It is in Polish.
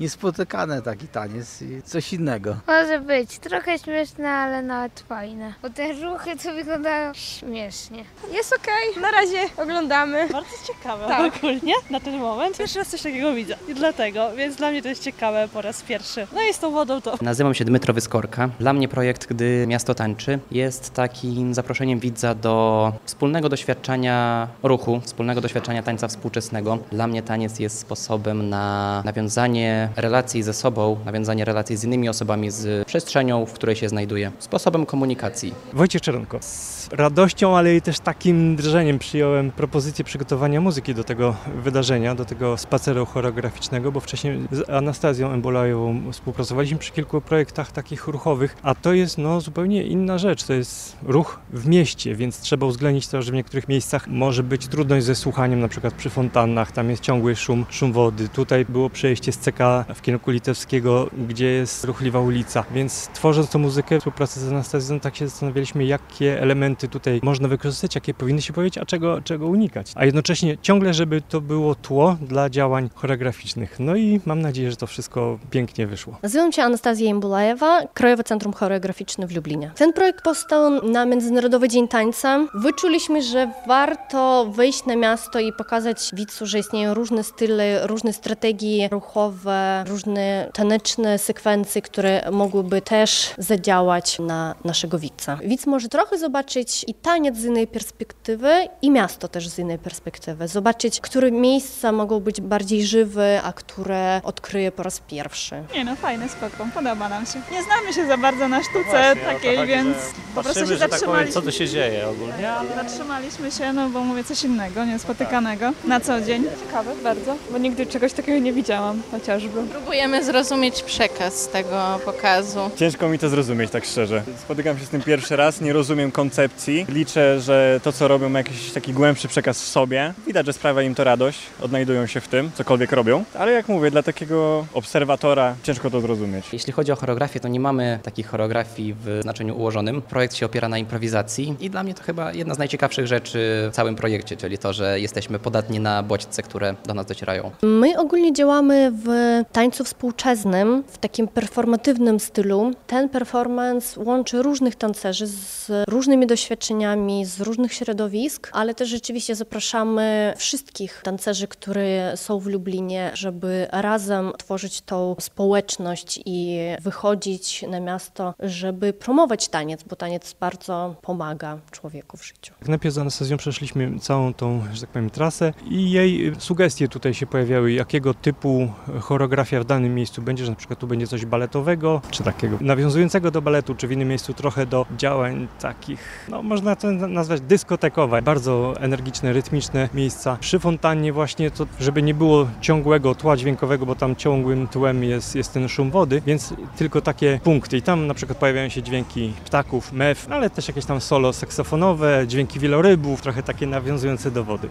niespotykane taki taniec i coś innego. Może być trochę śmieszne, ale nawet fajne. Bo te ruchy to wyglądają śmiesznie. Jest okej. Na razie oglądamy. Bardzo ciekawe Tak. ogólnie na ten moment. Pierwszy raz coś takiego widzę i dlatego, więc dla mnie to jest ciekawe po raz pierwszy. No i z tą wodą to... Nazywam się Dmytro Wyskorka. Dla mnie projekt Gdy Miasto Tańczy jest takim zaproszeniem widza do wspólnego doświadczenia ruchu, wspólnego doświadczenia tańca współczesnego. Dla mnie taniec jest sposobem na nawiązanie relacji ze sobą, nawiązanie relacji z innymi osobami, z przestrzenią, w której się znajduję, sposobem komunikacji. Wojciech Czeronko. Z radością, ale i też takim drżeniem przyjąłem propozycję przygotowania muzyki do tego wydarzenia, do tego spaceru choreograficznego, bo wcześniej z Anastazją Embolajową współpracowaliśmy przy kilku projektach takich ruchowych, a to jest zupełnie inna rzecz. To jest ruch w mieście, więc trzeba uwzględnić to, że w niektórych miejscach może być trudność ze słuchaniem, na przykład przy fontannach, tam jest ciągły szum wody. Tutaj było przejście z CK w kierunku litewskiego, gdzie jest ruchliwa ulica, więc tworząc tą muzykę, współpracę z Anastazją, tak się zastanawialiśmy, jakie elementy tutaj można wykorzystać, jakie powinny się powiedzieć, a czego unikać. A jednocześnie ciągle, żeby to było tło dla działań choreograficznych. No i mam nadzieję, że to wszystko pięknie wyszło. Nazywam się Anastazja Embulajewa, Krajowe Centrum Choreograficzne w Lublinie. Ten projekt powstał na Międzynarodowy Dzień Tańca. Wyczuliśmy, że warto wyjść na miasto i pokazać widzu, że istnieją różne style, różne strategie ruchowe, różne taneczne sekwencje, które mogłyby też zadziałać na naszego widza. Widz może trochę zobaczyć i taniec z innej perspektywy, i miasto też z innej perspektywy. Zobaczyć, które miejsca mogą być bardziej żywe, a które odkryje po raz pierwszy. Nie no, fajne, spoko, podoba nam się. Nie znamy się za bardzo na sztuce takiej, więc po prostu się zatrzymaliśmy. Co tu się dzieje ogólnie, ale... Zatrzymaliśmy się, no bo mówię coś innego, niespotykanego na co dzień. Ciekawe bardzo, bo nigdy czegoś takiego nie widziałam, chociażby. Próbujemy zrozumieć przekaz tego pokazu. Ciężko mi to zrozumieć, tak szczerze. Spotykam się z tym pierwszy raz, nie rozumiem koncepcji. Liczę, że to, co robią, ma jakiś taki głębszy przekaz w sobie. Widać, że sprawia im to radość, odnajdują się w tym, cokolwiek robią. Ale jak mówię, dla takiego obserwatora ciężko to zrozumieć. Jeśli chodzi o choreografię, to nie mamy takich choreografii w znaczeniu ułożonym. Projekt się opiera na improwizacji i dla mnie to chyba jedna z najciekawszych rzeczy w całym projekcie, czyli to, że jesteśmy podatni na bodźce, które do nas docierają. My ogólnie działamy w tańcu współczesnym, w takim performatywnym stylu. Ten performance łączy różnych tancerzy z różnymi doświadczeniami, z różnych środowisk, ale też rzeczywiście zapraszamy wszystkich tancerzy, którzy są w Lublinie, żeby razem tworzyć tą społeczność i wychodzić na miasto, żeby promować taniec, bo taniec bardzo pomaga człowieku w życiu. Najpierw z Anastazją przeszliśmy całą tą, że tak powiem, trasę i jej sugestie tutaj się pojawiały, jakiego typu choreografia w danym miejscu będzie, że na przykład tu będzie coś baletowego, czy takiego nawiązującego do baletu, czy w innym miejscu trochę do działań takich, można to nazwać dyskotekowe, bardzo energiczne, rytmiczne miejsca. Przy fontannie właśnie to, żeby nie było ciągłego tła dźwiękowego, bo tam ciągłym tłem jest ten szum wody, więc tylko takie punkty i tam na przykład pojawiają się dźwięki ptaków, mew, ale też jakieś tam solo saksofonowe, dźwięki wielorybów, trochę takie nawiązujące do wody.